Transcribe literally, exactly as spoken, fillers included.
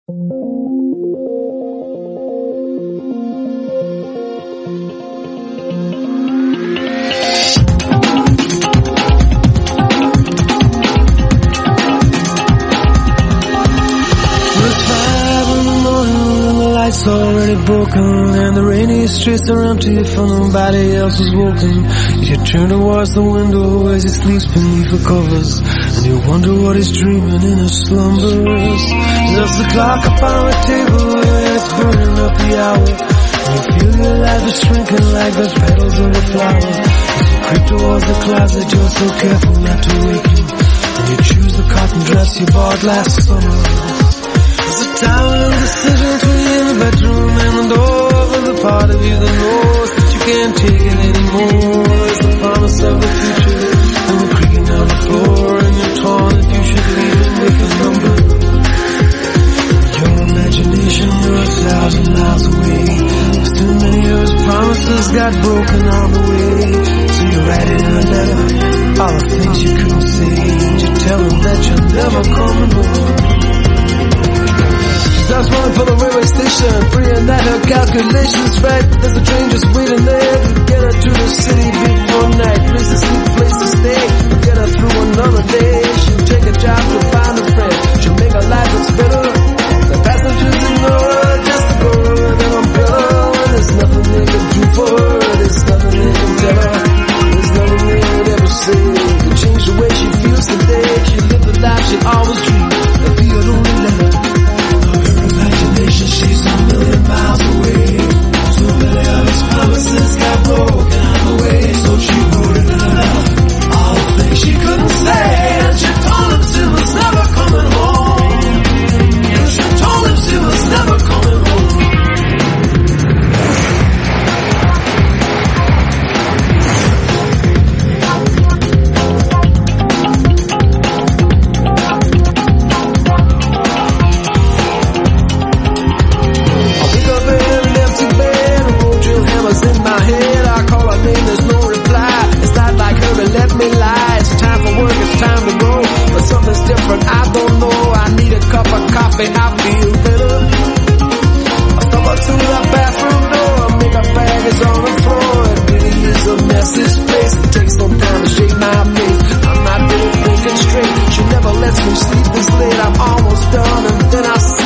It's already broken and the rainy streets are empty for nobody else is woken. You turn towards the window as he sleeps beneath the covers, and you wonder what he's dreaming in his slumbers. There's the clock upon the table and it's burning up the hour, and you feel your life is shrinking like the petals of a flower. As you creep towards the closet, you're so careful not to wake him, and you choose the cotton dress you bought last summer. It's a time of decision between the bedroom and the door, but the part of you that knows that you can't take it anymore. It's the promise of the future, and we're creaking down the floor, and you're torn if you should leave it with a number. Your imagination, you're a thousand miles away. There's too many of his promises got broken on the way. So you write it in a letter, all the things you couldn't say, and you tell him that you're never coming home. Starts running for the railway station, praying that her calculations right. There's a train just waiting there to get her to the city before night. Place to sleep, place to stay, to get her through another day. She'll take a job to find a friend, she'll make her life that's better. The passengers ignore her just to go with an umbrella. There's nothing they can do for her, there's nothing they can tell her, there's nothing they can ever say to change the way she feels today. She lived the life she always dreamed, if he had only let her. She's a million miles away. Too many of his promises got broken on the way. So she wrote it in a letter, all the things she couldn't say. And she told him she was never coming home. And she told him she was never coming home. In my head, I call her name, there's no reply. It's not like her to let me lie. It's time for work, it's time to go, but something's different, I don't know. I need a cup of coffee, I feel better. I step up to the bathroom door, make a bag is on the floor. It really is a messy space, it takes no time to shake my face. I'm not really thinking straight, she never lets me sleep this late. I'm almost done and then I say